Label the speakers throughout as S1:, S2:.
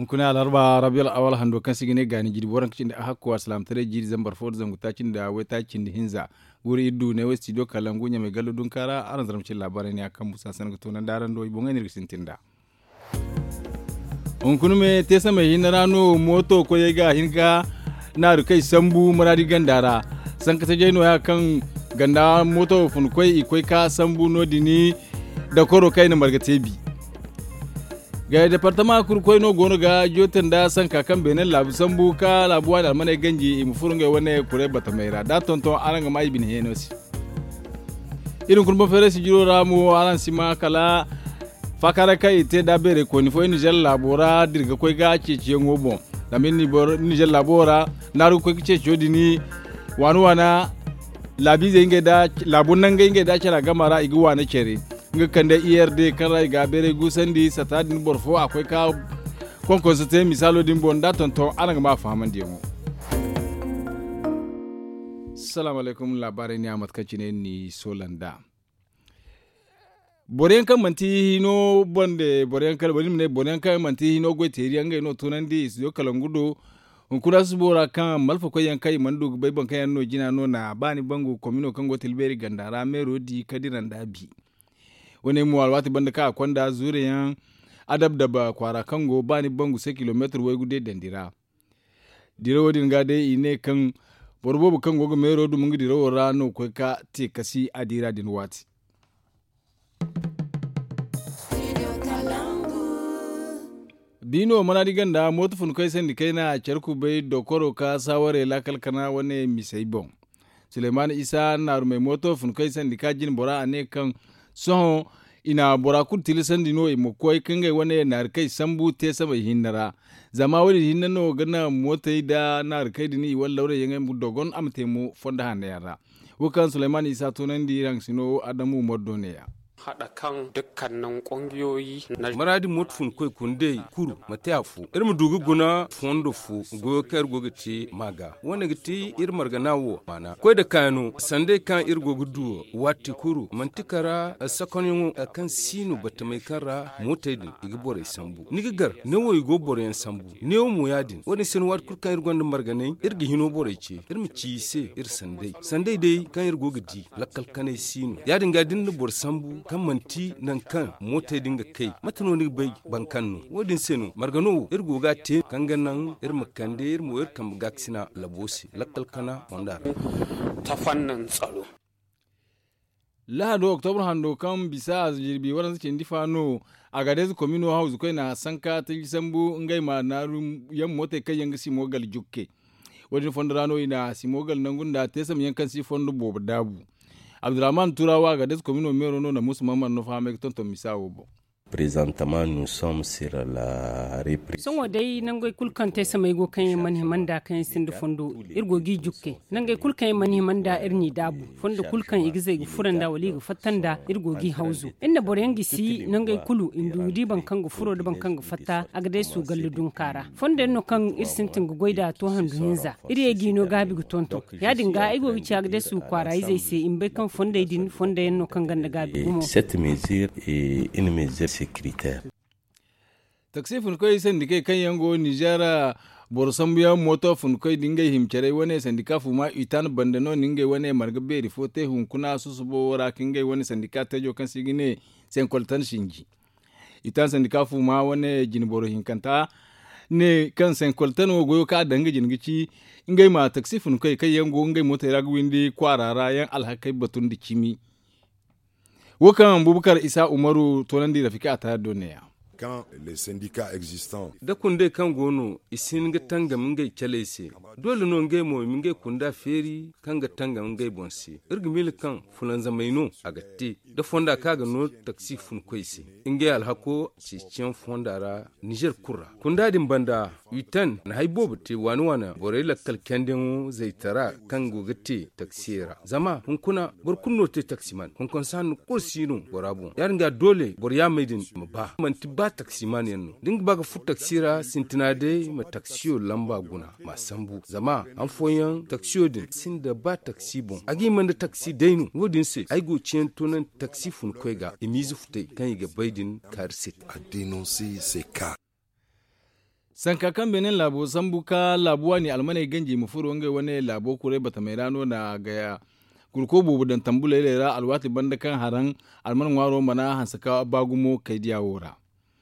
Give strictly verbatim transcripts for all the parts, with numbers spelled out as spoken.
S1: hunkuna alarba rabiul awal hando kan sigine gani jidi boran kicin da hakko aslam tare jidi zambar ford zangu tacin da wai tacin da hinza guri iddu ne wai studio kalangu nya mai galudun kara aran zaramcin labarai ne akan musa san to nan daran do ibon ngani risintinda hunkunu me tesa mai hinarano moto ko yega hinga na rukai sambu maradi gandara san ka taje no ya kan ganda moto fun koi ikoi ka sambu no dini da koro kai na margatebi ga departement kurkoi no gono ga joten da san kakan benen labu sambu ka labuwa da mane ganji im furunga wane kure batamaira da tonton aranga mai bin henosi irin kurban fere si jiro ramu aran sima kala fakara kai te da bere ko ni fo ni jel labora dirga koi ga cece ngobo da min ni bor ni jel labora naru ko kice jodini wanu wana labi zenge da labun nan nge da kira gamara iguwa na kere nga kanda I R D kara ga bere gusandi satadin borfo akwai ka konkon te misalo din bonda tonton ana ma fahaman dimu assalamu alaikum labarai ne amat kacine ni solanda boren kan manti hino bonde boren kan borin ne boren kan manti hino go teri anga no tunandi isyo kalangudo kuna su bora kan malfa ko yankai mandu bai ban kan no jina no na bani bangu komino kan go tilberi gandara mero di kadiran dabi wani mu alwati banda ka kwanda zuriyan adab da ba kwara kango bani bangu sai kilometer wai gude dandira diro din ga dai ine kan borbo kan go mero du mungi diro rano ko ka te kasi adira din wati dino mana diganda motu fun kai sen dikai na charku bai dokoro ka saware la kalkana wane misai bon Suleiman Isa na rume moto fun kai sen dikajin bora ane kan so ina bora kun tilisan dino e mokoi kangai wane na kai sambu te sama hinnara zama wani hinnano gana mota da na kai dini wallaure yangai dogon amte mu fonda handa yara wukan Suleiman Isa tunan di rang sino Adamu Modone ya
S2: haɗa kan dukkanin ƙungiyoyi na
S3: maradi motfun koi kunde kuru matafu irin dugu guna fondo fu go kar go gati maga wani gati ir marganawo mana koi da kanu sande kan ir go gudu watti kuru mantikara sakonin kan sinu batamai kara motadin igi bore sambu nigigar ne wo go bore sambu ne mu yadin wani sen wat kur kan ir gonda marganai ir gi hino bore ce ir mi ci se ir sande sande dai kan ir go gadi lakal kanai sinu yadin gadin bor sambu kan manti nan kan mota dinga kai matanoni bai bankanno wodin senu margano irgo ga te kanganan ir makande ir mo ir kam gaksina labosi lakal kana wanda
S2: ta fannin tsaro
S1: lahado october hando kan bisa jirbi waran suke ndifano a gades communal house kai na sanka ta sambu ngai ma na yan mota kai yanga si mogal jukke wodin fondrano ina si mogal nangunda tesam yankan si fondo bobo dabu Abdurrahman Turawa ga des commune mero no na musulman no fa mek tonton misawo bo
S4: présentement nous sommes sur la reprise
S5: songo dai nangoy kulkan te samay go kan man himanda kan sindu fondo irgo gi jukke nangoy kulkan man himanda irni dabu fondo kulkan igizai gu furanda wali gu fatanda irgo gi hauzu inda borengi si nangoy kulu indu di bankan gu furo de bankan gu fatta agade su galludun kara fondo no kan irsintin gu goida to handu hinza iri gi no gabi gu tonto ya dinga igo gi agade su kwara izai se imbe kan fondo din fondo no kan ganda gabi gumo
S4: cette mesure est une mesure sécuritaire.
S1: Taxi funkoy sendike kan yango Nijara borsambiya moto funkoy dingai himcere wane sendika fuma itan bandano ningai wane margabe rifote hunkuna susubo wara kingai wane sendika tejo kan sigine sen koltan shinji itan sendika fuma wane jinboro hinkanta ne kan sen koltan wo goyo ka danga jingici ingai ma taxi funkoy kan yango ngai mota ragwindi kwarara yan alhakai batun dikimi Wakan Bubakar Isa Umaru tonandi rafika ta duniya.
S6: Quand les syndicats existants
S3: da kunde kan gono isin ga tanga mingai chalese dole no ngai mo mingai kunda feri kan ga tanga mingai bonsi irgi mil kan fulan zamaino agatti da fonda kaga no taxi fun koisi ingai alhako ci cin fondara Niger kurra kunda din banda yutan na haibo te wani wana bore la kalkenden zaitara kan gogatti taxira zama hun kuna bor kunno te taximan hun kon san kursino borabu yaringa dole bor ya maidin ba man ba taximan yanno ding baga fu taxira sintinade ma taxiyo lamba guna ma sambu zama an foyan taxiyo din sin da ba taxi bon agi man da taxi dainu wodin se ai go cien tonan taxi fun koiga imizu fute kan yiga baidin karset
S6: a dénoncer ces cas.
S1: sankakan benin labo sambuka labuwa ne almanai ganji mufuru wangai wani labo kure bata mai rano na gaya gurko bubu dan tambula lera alwati banda kan haran alman waro mana hansaka bagumo kai diyawora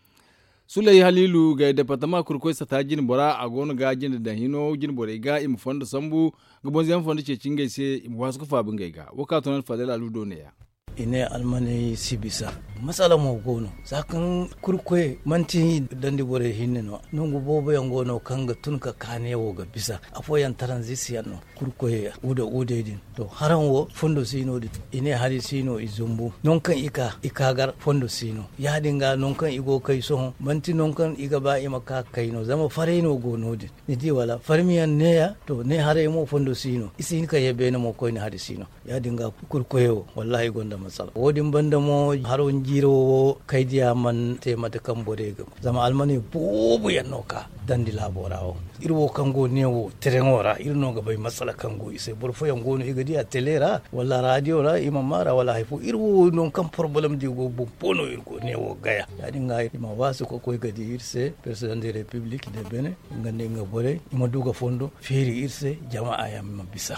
S1: sulai halilu ga departama kurko sa ta jin bora a gonu ga jin da hino jin bora ga im fondo sambu gabon zan fondo ce cingai sai im wasu kufa bin gaiga wakatunan fadala ludo ne ya
S7: ine almane sibisa masala mo gono sakan kurkwe manti dandi bore hinne no nungu bobo yango no kanga tunka kane wo ga bisa afo yan transition no kurkwe uda ude din to haran wo fondo sino di ine hari sino izumbu non kan ika ikagar fondo sino ya dinga non kan igo kai so manti non kan iga ba ima ka kai no zama fare no gono di ni di wala farmiyan ne ya to ne hare mo fondo sino isi ka yebe no mo ko ni hari sino ya dinga kurkwe wo wallahi gonda matsala wodin banda mo haron jiro kai diya man te mata kan bode ga zama almani bobu yanno ka dandi laborawo irwo kango ne wo terengora irno ga bai matsala kango sai burfo yango no igadi a telera wala radio ra imamara wala haifu irwo non kan problem di go bono irgo ne wo gaya ya dinga ima wasu ko ko gadi irse president de republique de Benin ngande nga bore ima duga fondo feri irse jama'a ya mabisa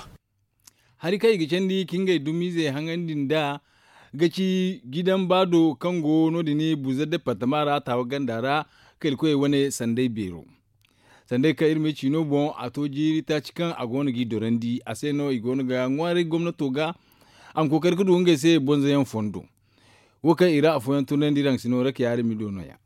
S1: hari kai gicendi kingai dumize hangandin da gaci gidan bado kango no dini buza de patamara tawa gandara kelko wani sandai bero sandai ka irme chino bon ato jiri ta cikan agonu gi dorandi aseno igonu ga ngwari gwamnato ga an kokar kudu ngai sai bonza yan fondo woka ira afoyan tunan diran sino rake yari mi dono ya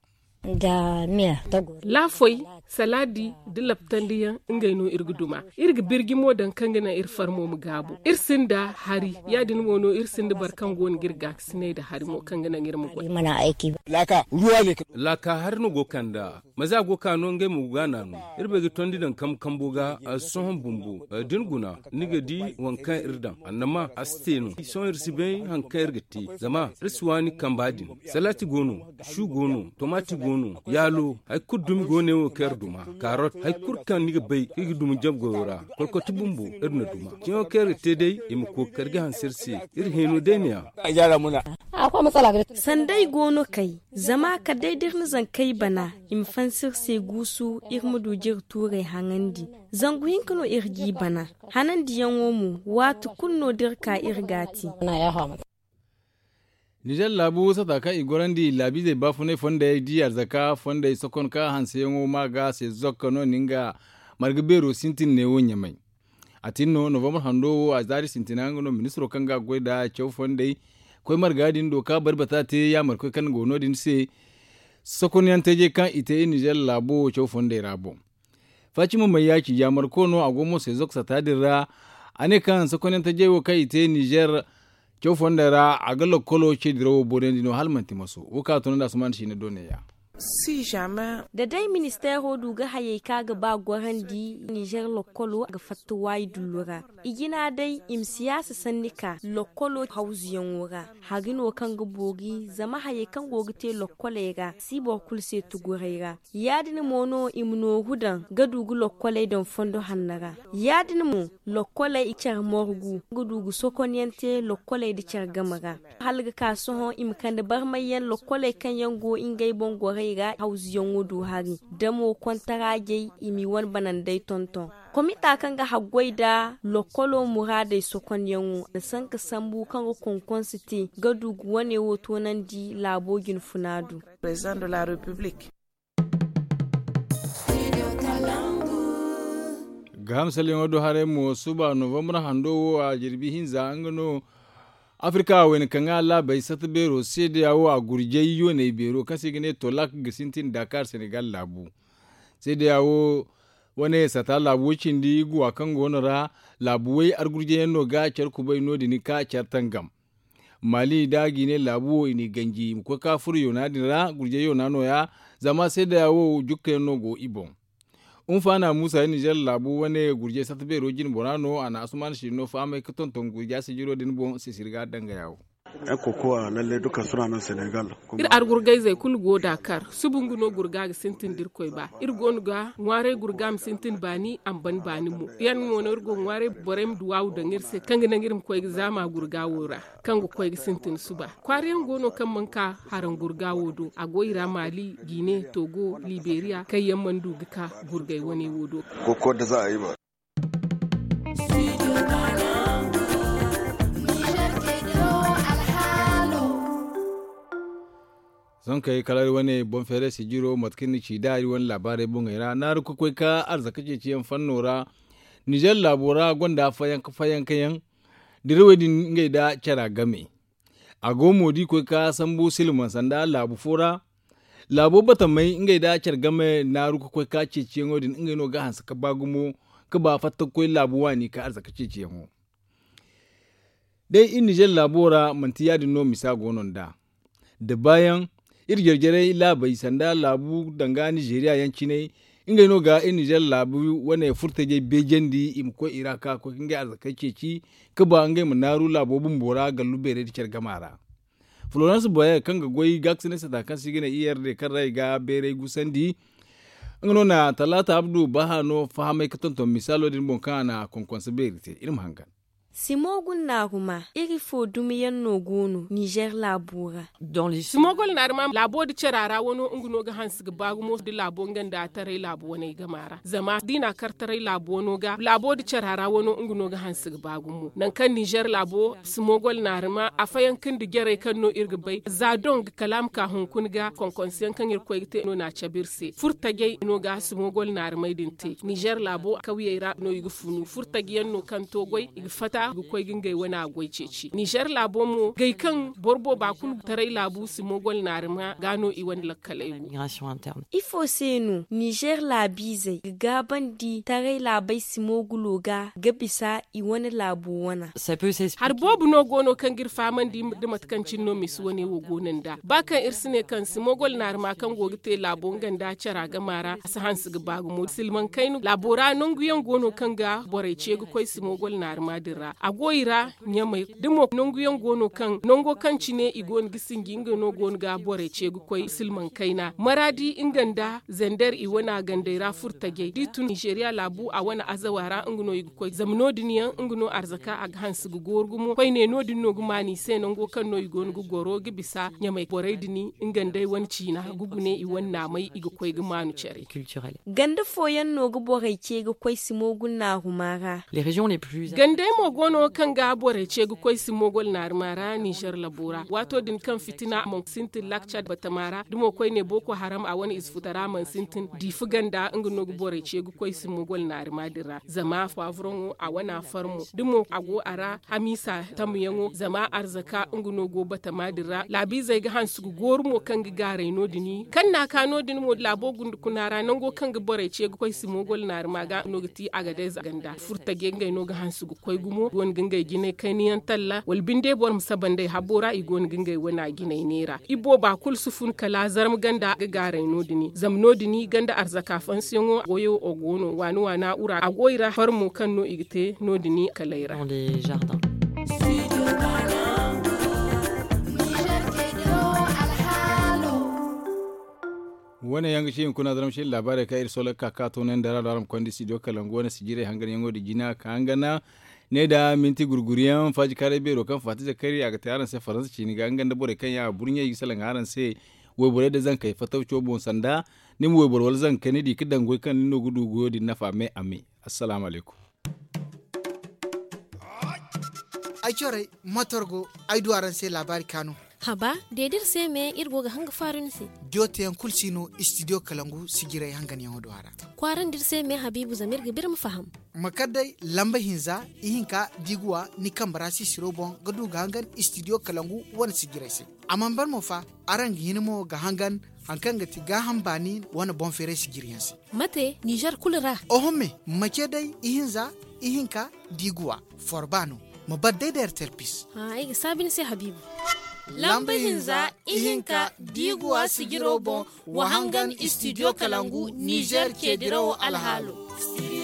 S8: da miya
S9: lafoi saladi di laptandiyan ingay no irguduma irga birgimo dan kangana ir farmo mu gabu irsinda hari yadin wono irsinda barkan gon girga sine da hari mo kangana ngir mu goy
S8: mana aiki
S3: laka ruwa ne laka har no gokanda maza goka no ngay mu gana no irbe gi tondi dan kam kambuga son bumbu dinguna niga di wankan irdan annama asteno son irsibe hankan irgati zama riswani kambadin salati gono shu gono tomati gono yalo ay kudum gone wo kerduma karot ay kurkan ni bay igi dum jam gora kolko tibumbu erna duma tiyo ker tedey im ko kerga han sirsi ir henu denia ajara muna
S8: akwai matsala ga
S10: sandai gono kai zama ka daidir zan kai bana im fansir se gusu ir mudu jir ture hangandi zangu hinkano irgi bana hanandi yanwo mu watu kunno dirka irgati
S8: na ya hawa
S1: Nijar labu sata ka igorandi labi zai bafu ne fonda di arzaka fonda sokon ka hanse yango maga se zokano ninga margabero sintin ne wonya mai atinno november hando a zari sintinango no ministro kanga goida chew fonda koi margadin doka barbata te ya marko kan gono din se sokon yan teje kan ite Nijar labu chew fonda rabo facimu mai yaki ya marko no agomo se zoksa tadira ane kan sokon yan teje wo kai ite Nijar kyau fondara a galo kolo ce dirawo boden dino halmanti maso wuka tunan da su man shi ne doneya
S10: si jamais da dai ministero duga haye kaga ba gwarandi Niger lokolo ga fattu wai dulura igina dai im siyasa sannika lokolo hausiyan wura hagino kan gubogi zama haye kan gogite lokole ga sibo kulse tugurera yadin mono imno hudan ga dugu lokole don fondo hannara yadin mu lokole ichar morgu gudugu sokonyente lokole di char gamaga halga kaso im kan da barmayen lokole kan yango ingay bongore ga hausiyan wudu hari damo kwantarage imi wan banan dai tonton komita kan ga hagwai da lokolo muradai sokon yanwu da sanka sambu kan ga konkon city ga dugu wane woto nan di labogin funadu
S11: president de la republique
S1: ga hamsalin wadu hare mu suba november hando a jirbi hinza an gano Afrika wani kan ala bai sata bero sai da yawo a gurje yiwo ne bero kasi gane tolak gisintin Dakar Senegal labu sai da yawo wani sata labu cin di guwa kan gonara labu wai ar gurje yanno ga kyar kubai no dini ka kyar tangam Mali da gine labu ini ganji ko ka furu yona dinra gurje yona no ya zama sai da yawo jukka yanno go ibon Unfana Musa Niger labu wane gurje sata bero jin bonano ana asuman shi no fa mai katon ton gurja si jiro din bon si sirga danga yawo
S12: yan kokowa lalle duka suna nan Senegal
S9: ir ar gurgai zai kul go Dakar subungu no gurga ga sintin dir koy ba ir gonu ga ngware gurga am sintin bani am ban bani mu yan mo no go ngware borem duwaw da ngir se kanga na ngirim koy zama gurga wora kango koy sintin suba kwariyan gono kan manka haran gurga wodo agoira Mali Guinea Togo Liberia kai yamman duguka gurgai wani wodo
S12: koko da za a yi ba
S1: son kai kalar wani bon fere si jiro matkin ci dari wani labarai bun ira na ruku kai ka arzaka ce ciyan fannora Niger labora gonda fayan fayan kayan dirwedin ngai da cara game a gomo di kai ka sambu silman sanda labu fora labo bata mai ngai da car game na ruku kai ka ce ciyan odin ngai no ga hansa ka bagumo ka ba fatta kai labu wani ka arzaka ce ciyan dai in Niger labora mantiya dinno misa gonon da da bayan irgergere labai sanda labu danga Nigeria yanci ne inga no ga in Niger labu wane furta je bejendi im ko iraka ko kinga arzaka ceci ka ba ngai munaru labo bumbora ga lubere dikar gamara Florence Boye kanga goyi gaksine sa kan sigina iyar de kan rai ga bere gusandi ngano na talata abdu bahano fahame katonto misalo din bon kana konkonsibility irim hangan
S10: Simogun naruma iri fo dumiyan nogunu Niger labura.
S9: Simogol naruma labo di cerara wono unguno ga hansi ga bagumo di labo nganda tare labo wani gamara. Zama dina kartare labo wono ga labo di cerara wono unguno ga hansi ga bagumo. Nan kan Niger labo simogol naruma afayan kin di gere kan no irga bai zadon ga kalam ka hunkun ga konkonsiyan kan ir koyte no na chabirse. Furtage no ga simogol naruma dinte. Niger labo kawiyera no yugu funu furtage no kan togoy igfata gukoy gingai wana goy ceci Niger labo mu gai kan borbo ba kun tarai labu simogol narima gano i wani lakkalai
S10: ifo senu Niger labize gaban di tarai labai simogulo ga gabisa i wani labu wana
S9: har bobu no gono kan girfa man di da matkancin no misu wani wo gonan da bakan irsine kan simogol narima kan gogite labo ganda cara gamara asa hansu ga bagu mo silman kainu labora nonguyen gono kan ga boraice gukoy simogol narima dira agoira nyamai dimo nonguyen gono kan nongo kan cine igon gisingi inga no gon ga bore ce gukoy silman kaina maradi inganda zender i wana gandaira furtage ditu Nigeria labu a wana azawara ingno igukoy zamno diniyan ingno arzaka ag hansu gugorgumo koy ne no dinno gumani se nongo kan no igon gugoro gibisa nyamai bore dini ingandai wancina gugune i wanna mai igukoy gumanu cere
S10: culturel ganda foyan no gubore ce gukoy simogun na humara
S13: les régions les plus
S9: gandai mo gono kan ga bore ce gukoy simogol narmara Niger labora wato din kan fitina mon sintin lakchat batamara dimo koy ne boko haram a wani isfutara man sintin difuganda ingno bore ce gukoy simogol narma dira zama favron a wana farmo dimo ago ara hamisa tamuyango zama arzaka ingno go batama dira labi zai ga hansu gormo kan ga gare no dini kan na kano din mo labo gundu kunara nango kan ga bore ce gukoy simogol narma ga nogiti agade zaganda furta gengai no ga hansu gukoy gumo gon gengai gine kaniyan talla wal binde bor musabande habora igon gengai wana gine nera ibo ba kul sufun kala zarm ganda ga gare no dini zam no dini ganda arzaka fansiyo goyo ogono wanu wana ura agoira farmo kan no igite no dini kalaira
S13: dans les jardins.
S1: wani yanga shi kuna zaram shi labarai ka ir solar kaka to nan da raram kwandi studio kalango na sijire hangan yango da jina ka hangana ne da minti gurguriyan faji kare bero kan fati zakari aga tayaran sai faransa ci ni ga hangan da bore kan ya burnya yi salan haran sai wai bore da zan kai fatauco bon sanda ni mu wai bore wal zan kani di kidan goy kan no gudu godi na fame ame assalamu alaikum
S14: ai chore motorgo ai duaran sai labari kano
S15: haba dedir se me irgo ga hanga farin si
S14: jote yan kulsino studio kalangu sigirai hangan yan hodwara
S15: kwaran dir se me habibu zamir ga biram faham
S14: makadai lamba hinza ihinka digwa ni kambara si sirobon gadu ga hangan studio kalangu wan sigirai se amman bar mo fa aran hinmo ga hangan hankan ga ti ga hambani wana bon fere sigiriyansi
S15: mate niger kulra
S14: ohomme makedai ihinza ihinka digwa forbano mabadai der terpis
S15: ha ai sabin se habibu
S16: lamba hinza ihinka diguwa sigiro bon wahangan studio kalangu Niger ke dirawo alhalo.